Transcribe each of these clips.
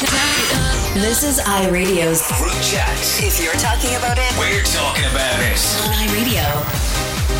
This is iRadio's Group Chat. If you're talking about it, We're talking about it. on iRadio.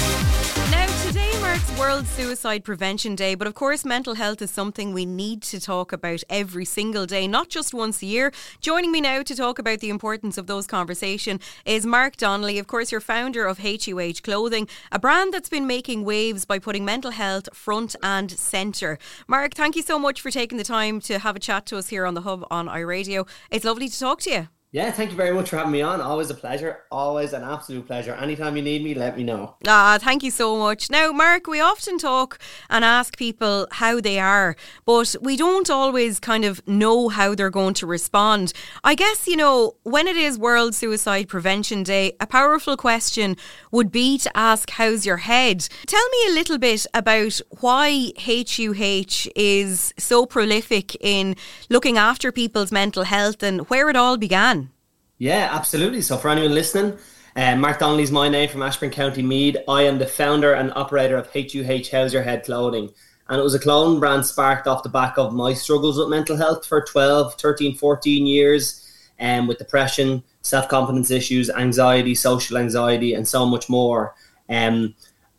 Now, today marks World Suicide Prevention Day, but of course mental health is something we need to talk about every single day, not just once a year. Joining me now to talk about the importance of those conversations is Mark Donnelly. Of course, you're founder of HUH Clothing, a brand that's been making waves by putting mental health front and centre. Mark, thank you so much for taking the time to have a chat to us here on The Hub on iRadio. It's lovely to talk to you. Yeah, thank you very much for having me on. Always a pleasure. Always an absolute pleasure. Anytime you need me, let me know. Thank you so much. Now, Mark, we often talk and ask people how they are, but we don't always kind of know how they're going to respond. I guess, when it is World Suicide Prevention Day, a powerful question would be to ask, how's your head? Tell me a little bit about why HUH is so prolific in looking after people's mental health and where it all began. Yeah, absolutely. So for anyone listening, Mark Donnelly's my name from Ashburn, County Meath. I am the founder and operator of HUH How's Your Head Clothing. And it was a clothing brand sparked off the back of my struggles with mental health for 12, 13, 14 years, with depression, self-confidence issues, anxiety, social anxiety, and so much more. And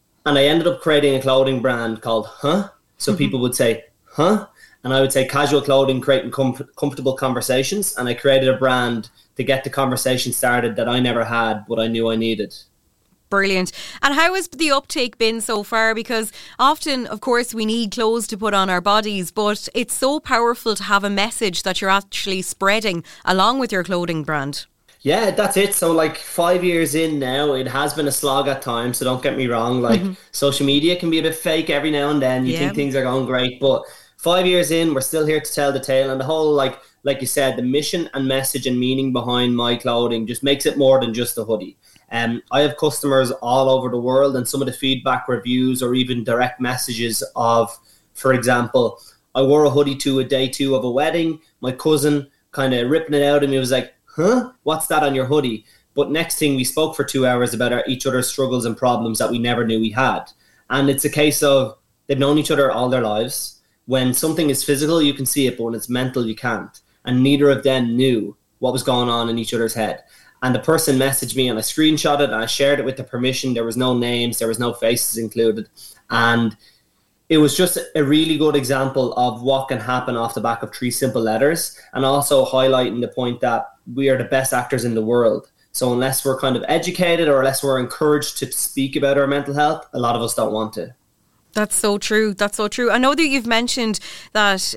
I ended up creating a clothing brand called Huh? So people would say, huh? And I would say casual clothing, creating comfortable conversations. And I created a brand to get the conversation started that I never had, but I knew I needed. Brilliant. And how has the uptake been so far? Because often, of course, we need clothes to put on our bodies, but it's so powerful to have a message that you're actually spreading along with your clothing brand. Yeah, that's it. So 5 years in now, it has been a slog at times. So don't get me wrong. Social media can be a bit fake every now and then. You think things are going great, but 5 years in, we're still here to tell the tale. And the whole, like you said, the mission and message and meaning behind my clothing just makes it more than just a hoodie. I have customers all over the world, and some of the feedback, reviews, or even direct messages of, for example, I wore a hoodie to a day 2 of a wedding. My cousin kind of ripping it out of me was like, huh? What's that on your hoodie? But next thing, we spoke for 2 hours about each other's struggles and problems that we never knew we had. And it's a case of they've known each other all their lives. When something is physical, you can see it, but when it's mental, you can't. And neither of them knew what was going on in each other's head. And the person messaged me and I screenshot it and I shared it with the permission. There was no names, there was no faces included. And it was just a really good example of what can happen off the back of 3 simple letters, and also highlighting the point that we are the best actors in the world. So unless we're kind of educated or unless we're encouraged to speak about our mental health, a lot of us don't want to. That's so true. That's so true. I know that you've mentioned that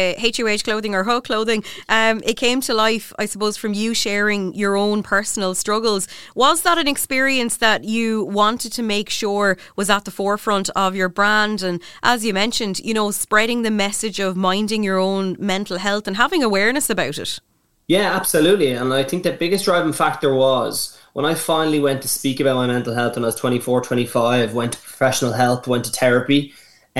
HUH Clothing or Huh Clothing, it came to life, I suppose, from you sharing your own personal struggles. Was that an experience that you wanted to make sure was at the forefront of your brand? And as you mentioned, spreading the message of minding your own mental health and having awareness about it. Yeah, absolutely. And I think the biggest driving factor was when I finally went to speak about my mental health when I was 24, 25, went to professional health, went to therapy.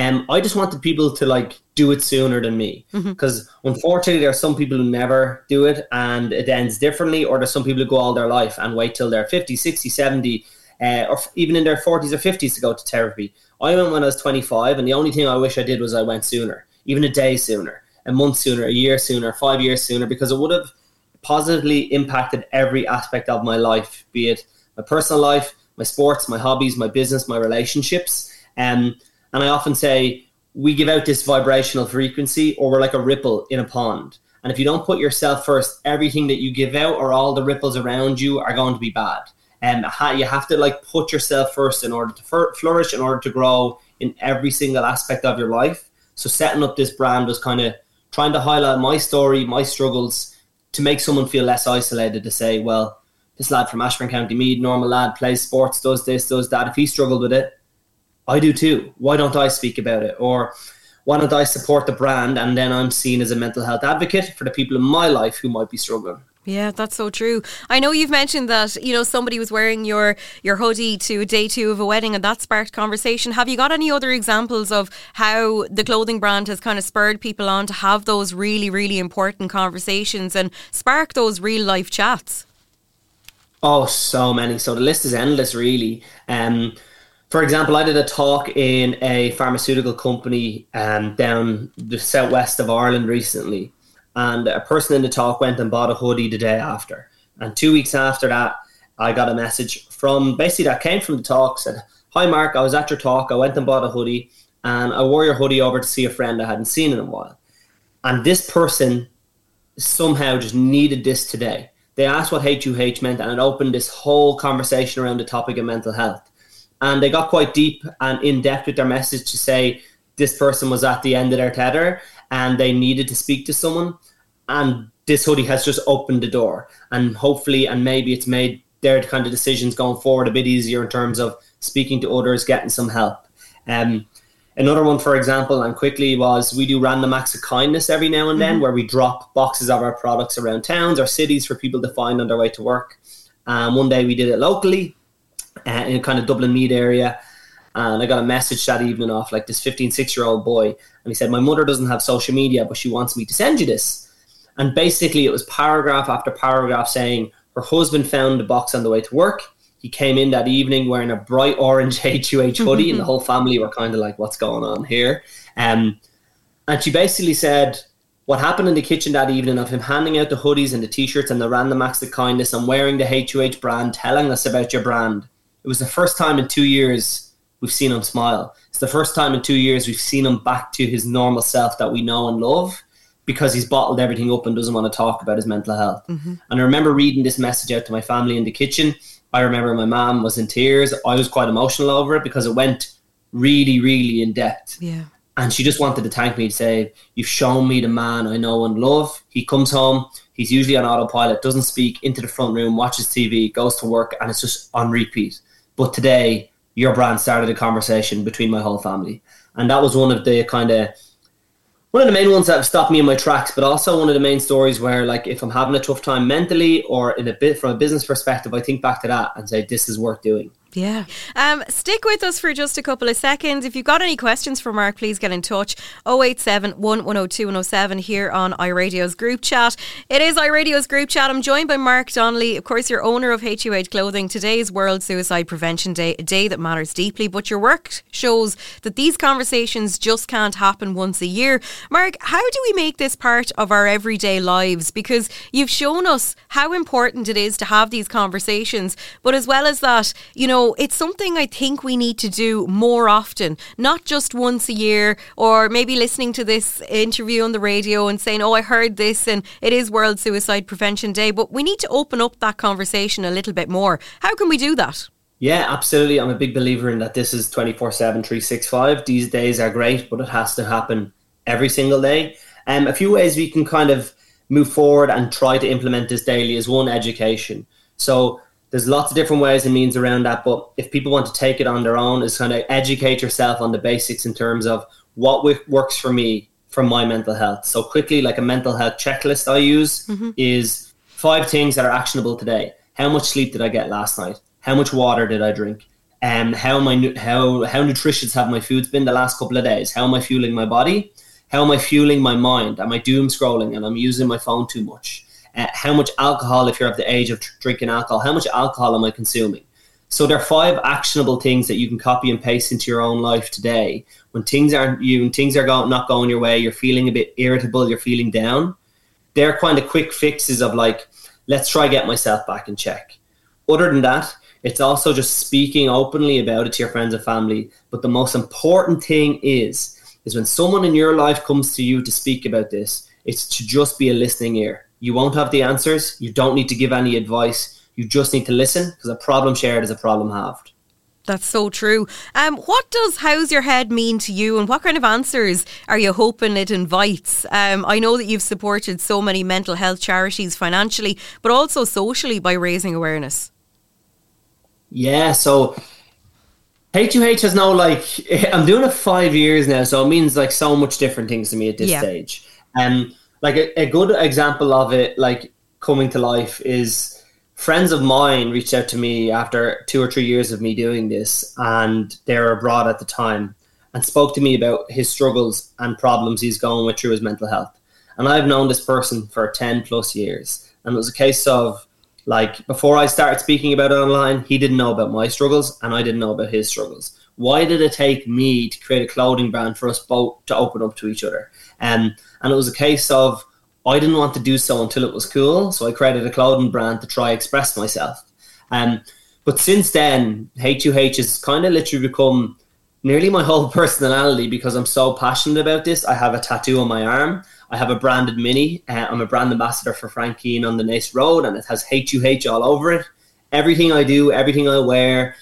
I just wanted people to do it sooner than me. Because unfortunately, there are some people who never do it and it ends differently. Or there's some people who go all their life and wait till they're 50, 60, 70, or even in their 40s or 50s to go to therapy. I went when I was 25, and the only thing I wish I did was I went sooner, even a day sooner, a month sooner, a year sooner, 5 years sooner, because it would have positively impacted every aspect of my life, be it my personal life, my sports, my hobbies, my business, my relationships. And I often say we give out this vibrational frequency, or we're like a ripple in a pond. And if you don't put yourself first, everything that you give out or all the ripples around you are going to be bad. And you have to put yourself first in order to flourish, in order to grow in every single aspect of your life. So setting up this brand was kind of trying to highlight my story, my struggles, to make someone feel less isolated, to say, well, this lad from Ashburn, County Meath, normal lad, plays sports, does this, does that. If he struggled with it, I do too. Why don't I speak about it? Or why don't I support the brand, and then I'm seen as a mental health advocate for the people in my life who might be struggling. Yeah, that's so true. I know you've mentioned that, somebody was wearing your hoodie to day 2 of a wedding and that sparked conversation. Have you got any other examples of how the clothing brand has kind of spurred people on to have those really, really important conversations and spark those real life chats? Oh, so many. So the list is endless, really. For example, I did a talk in a pharmaceutical company down the southwest of Ireland recently. And a person in the talk went and bought a hoodie the day after. And 2 weeks after that, I got a message from, basically that came from the talk, said, "Hi Mark, I was at your talk, I went and bought a hoodie, and I wore your hoodie over to see a friend I hadn't seen in a while." And this person somehow just needed this today. They asked what HUH meant, and it opened this whole conversation around the topic of mental health. And they got quite deep and in-depth with their message to say this person was at the end of their tether and they needed to speak to someone. And this hoodie has just opened the door. And hopefully, and maybe it's made their kind of decisions going forward a bit easier in terms of speaking to others, getting some help. Another one, for example, and quickly, was we do random acts of kindness every now and then, where we drop boxes of our products around towns or cities for people to find on their way to work. One day we did it locally in a kind of Dublin Mead area. And I got a message that evening off like this 16-year-old boy. And he said, "My mother doesn't have social media, but she wants me to send you this." And basically it was paragraph after paragraph saying her husband found the box on the way to work. He came in that evening wearing a bright orange HUH hoodie, and the whole family were kind of like, "What's going on here?" And she basically said what happened in the kitchen that evening of him handing out the hoodies and the T-shirts and the random acts of kindness and wearing the HUH brand, telling us about your brand. It was the first time in 2 years we've seen him smile. It's the first time in 2 years we've seen him back to his normal self that we know and love, because he's bottled everything up and doesn't want to talk about his mental health. And I remember reading this message out to my family in the kitchen. I remember my mom was in tears. I was quite emotional over it because it went really, really in depth. Yeah. And she just wanted to thank me to say, "You've shown me the man I know and love. He comes home, he's usually on autopilot, doesn't speak, into the front room, watches TV, goes to work, and it's just on repeat. But today, your brand started a conversation between my whole family." And that was one of the main ones that have stopped me in my tracks, but also one of the main stories where, like, if I'm having a tough time mentally or in a bit from a business perspective, I think back to that and say, this is worth doing. Yeah. Stick with us for just a couple of seconds. If you've got any questions for Mark, please get in touch. 087 102 107 here on iRadio's group chat. It is iRadio's group chat. I'm joined by Mark Donnelly, of course, you're owner of HUH Clothing. Today is World Suicide Prevention Day, a day that matters deeply, but your work shows that these conversations just can't happen once a year. Mark, how do we make this part of our everyday lives? Because you've shown us how important it is to have these conversations, but as well as that, you know, it's something I think we need to do more often, not just once a year, or maybe listening to this interview on the radio and saying, "Oh, I heard this and it is World Suicide Prevention Day," but we need to open up that conversation a little bit more. How can we do that? Yeah, absolutely. I'm a big believer in that this is 24/7, 365. These days are great, but it has to happen every single day. A few ways we can kind of move forward and try to implement this daily is one, education. So there's lots of different ways and means around that, but if people want to take it on their own, is kind of educate yourself on the basics in terms of what works for me for my mental health. So quickly, like a mental health checklist I use is 5 things that are actionable today. How much sleep did I get last night? How much water did I drink? How nutritious have my foods been the last couple of days? How am I fueling my body? How am I fueling my mind? Am I doom scrolling and I'm using my phone too much? How much alcohol, if you're of the age of drinking alcohol, how much alcohol am I consuming? So there are 5 actionable things that you can copy and paste into your own life today. When things are not going your way, you're feeling a bit irritable, you're feeling down. They're kind of quick fixes of like, let's try get myself back in check. Other than that, it's also just speaking openly about it to your friends and family. But the most important thing is when someone in your life comes to you to speak about this, it's to just be a listening ear. You won't have the answers. You don't need to give any advice. You just need to listen, because a problem shared is a problem halved. That's so true. What does How's Your Head mean to you, and what kind of answers are you hoping it invites? I know that you've supported so many mental health charities financially, but also socially by raising awareness. Yeah, so HUH has now, like, I'm doing it 5 years now, so it means like so much different things to me at this stage. Like a good example of it, like, coming to life is friends of mine reached out to me after 2 or 3 years of me doing this, and they were abroad at the time, and spoke to me about his struggles and problems he's going with through his mental health. And I've known this person for 10 plus years. And it was a case of, like, before I started speaking about it online, he didn't know about my struggles and I didn't know about his struggles. Why did it take me to create a clothing brand for us both to open up to each other? And it was a case of, I didn't want to do so until it was cool. So I created a clothing brand to try express myself. But since then, H2H has kind of literally become nearly my whole personality because I'm so passionate about this. I have a tattoo on my arm. I have a branded mini. I'm a brand ambassador for Frank Keane on the Nace Road, and it has H2H all over it. Everything I do, everything I wear,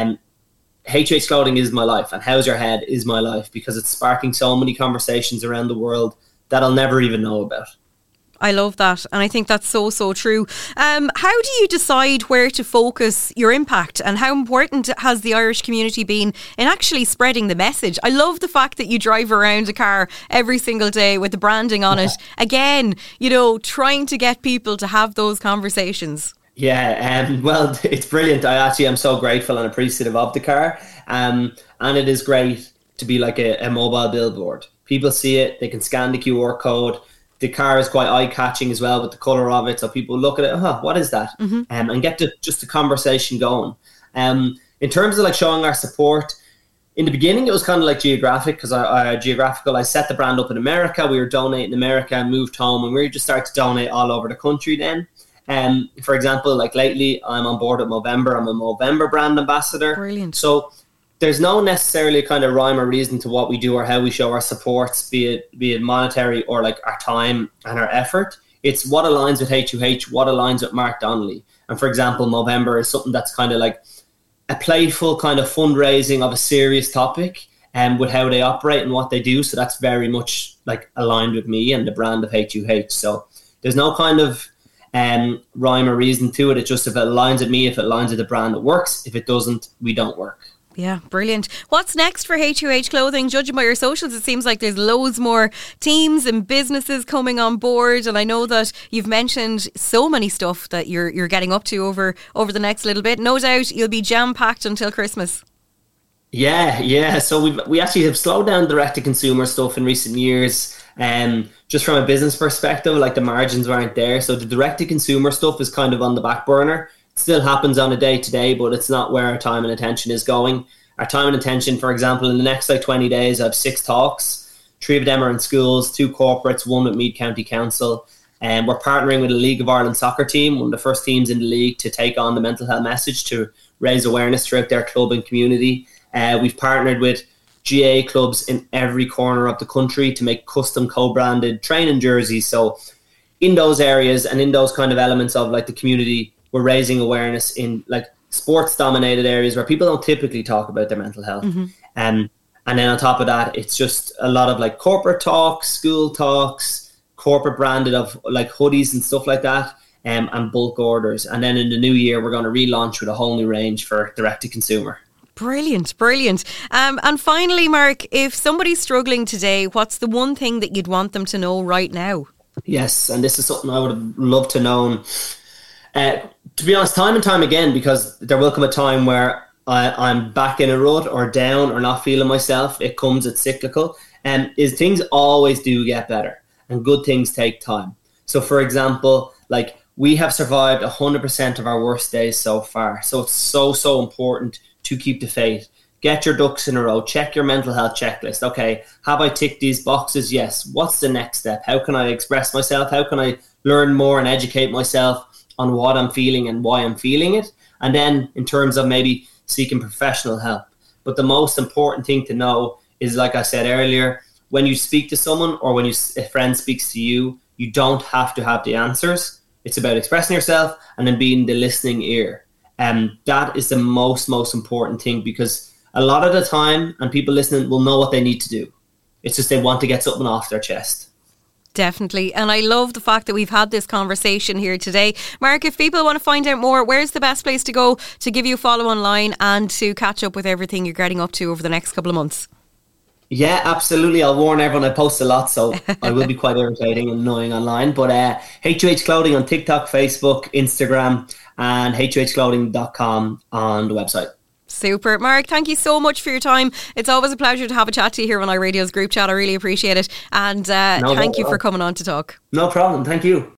H2H Clothing is my life, and How's Your Head is my life because it's sparking so many conversations around the world that I'll never even know about. I love that, and I think that's so, so true. How do you decide where to focus your impact, and how important has the Irish community been in actually spreading the message? I love the fact that you drive around a car every single day with the branding on it. Again, trying to get people to have those conversations. Yeah, well, it's brilliant. I'm so grateful and appreciative of the car. And it is great to be like a mobile billboard. People see it, they can scan the QR code. The car is quite eye-catching as well with the colour of it. So people look at it, what is that? And get just the conversation going. In terms of like showing our support, in the beginning it was kind of like geographical. I set the brand up in America. We were donating in America, moved home, and we just started to donate all over the country then. For example, like lately, I'm on board with Movember. I'm a Movember brand ambassador. Brilliant. So there's no necessarily kind of rhyme or reason to what we do or how we show our supports, be it monetary or like our time and our effort. It's what aligns with H2H, what aligns with Mark Donnelly. And for example, Movember is something that's kind of like a playful kind of fundraising of a serious topic and with how they operate and what they do. So that's very much like aligned with me and the brand of H2H. So there's no kind of rhyme or reason to it. It's just if it aligns with me, if it aligns with the brand, it works. If it doesn't, we don't work. Yeah, brilliant. What's next for H2H Clothing? Judging by your socials, it seems like there's loads more teams and businesses coming on board. And I know that you've mentioned so many stuff that you're getting up to over the next little bit. No doubt you'll be jam-packed until Christmas. Yeah. So we actually have slowed down direct-to-consumer stuff in recent years. Just from a business perspective, like the margins weren't there. So the direct-to-consumer stuff is kind of on the back burner. Still happens on a day-to-day, but it's not where our time and attention is going. Our time and attention, for example, in the next 20 days, I have 6 talks. 3 of them are in schools, 2 corporates, 1 with Meath County Council. And we're partnering with a League of Ireland soccer team, one of the first teams in the league to take on the mental health message to raise awareness throughout their club and community. We've partnered with GA clubs in every corner of the country to make custom co-branded training jerseys. So in those areas and in those kind of elements of like the community, we're raising awareness in like sports dominated areas where people don't typically talk about their mental health. And then on top of that, it's just a lot of like corporate talks, school talks, corporate branded of like hoodies and stuff like that, and bulk orders. And then in the new year, we're going to relaunch with a whole new range for direct to consumer. Brilliant. And finally, Mark, if somebody's struggling today, what's the one thing that you'd want them to know right now? Yes, and this is something I would love to know. To be honest, time and time again, because there will come a time where I'm back in a rut or down or not feeling myself. It comes, it's cyclical. Is things always do get better and good things take time. So for example, like we have survived 100% of our worst days so far. So it's so important to keep the faith. Get your ducks in a row. Check your mental health checklist. Okay, have I ticked these boxes? Yes. What's the next step? How can I express myself? How can I learn more and educate myself on what I'm feeling and why I'm feeling it? And then in terms of maybe seeking professional help. But the most important thing to know is, like I said earlier, when you speak to someone or when a friend speaks to you, you don't have to have the answers. It's about expressing yourself and then being the listening ear. And that is the most important thing, because a lot of the time, and people listening will know what they need to do. It's just they want to get something off their chest. Definitely. And I love the fact that we've had this conversation here today. Mark, if people want to find out more, where's the best place to go to give you a follow online and to catch up with everything you're getting up to over the next couple of months? Yeah, absolutely. I'll warn everyone I post a lot, so I will be quite irritating and annoying online. But H2H Clothing on TikTok, Facebook, Instagram, and h2hclothing.com on the website. Super. Mark, thank you so much for your time. It's always a pleasure to have a chat to you here on iRadio's group chat. I really appreciate it. And thank you for coming on to talk. No problem. Thank you.